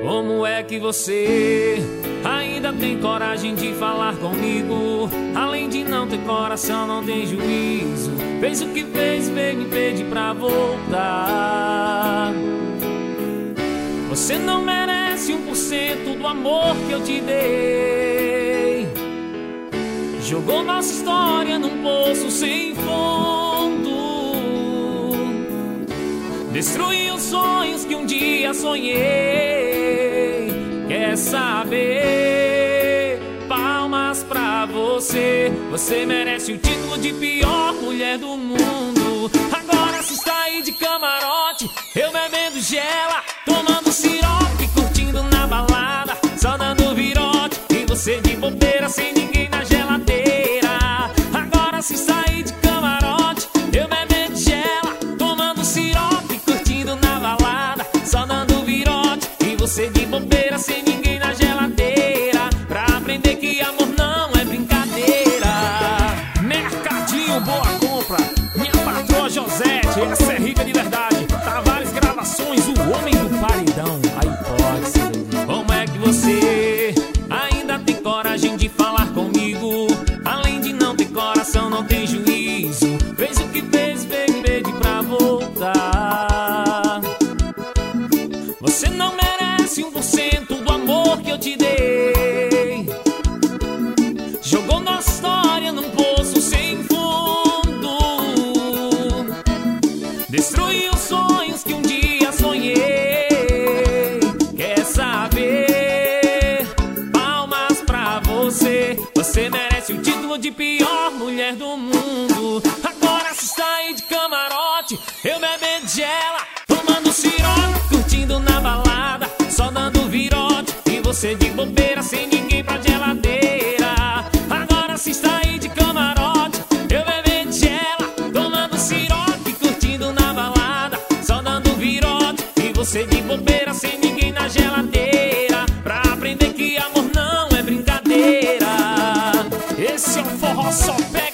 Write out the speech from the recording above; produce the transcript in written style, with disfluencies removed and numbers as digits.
Como é que você ainda tem coragem de falar comigo? Além de não ter coração, não tem juízo. Fez o que fez, veio me pedir pra voltar. Você não merece 1% do amor que eu te dei. Jogou nossa história num poço sem fundo. Destruiu os sonhos que um dia sonhei. Quer saber? Palmas pra você. Você merece o título de pior mulher do mundo. Agora se está aí de camarote, eu bebendo gela, tomando sirope, curtindo na balada, só dando virote. E você de bobeira, sem ninguém na geladeira. Agora se está aí de camarote, eu bebendo gela, tomando sirope, curtindo na balada, só dando virote. E você de bobeira, sem ninguém na geladeira, pra aprender que amor não é brincadeira. Mercadinho Boa Compra, minha patroa Josete, essa é rica de verdade. Tavares Gravações, o homem do paredão. Aí pode ser. Como é que você ainda tem coragem de falar comigo? Além de não ter coração, não tem juízo. Fez o que fez, veio me pedir pra voltar. Você não merece 1% do amor que eu te dei. Jogou nossa história num poço sem fundo. Destruiu os sonhos que um dia sonhei. Quer saber? Palmas pra você. Você merece o título de pior mulher do mundo. Agora se está aí de camarote, eu bebendo gela, tomando sirope, curtindo na balada, só dando virote. E você de bobeira, sem ninguém pra geladeira. Agora se está aí de camarote, eu bebendo gela, tomando sirope, curtindo na balada, só dando virote. E você de bobeira, sem ninguém na geladeira, pra aprender que amor não é brincadeira. Esse é o Forró Só Pega.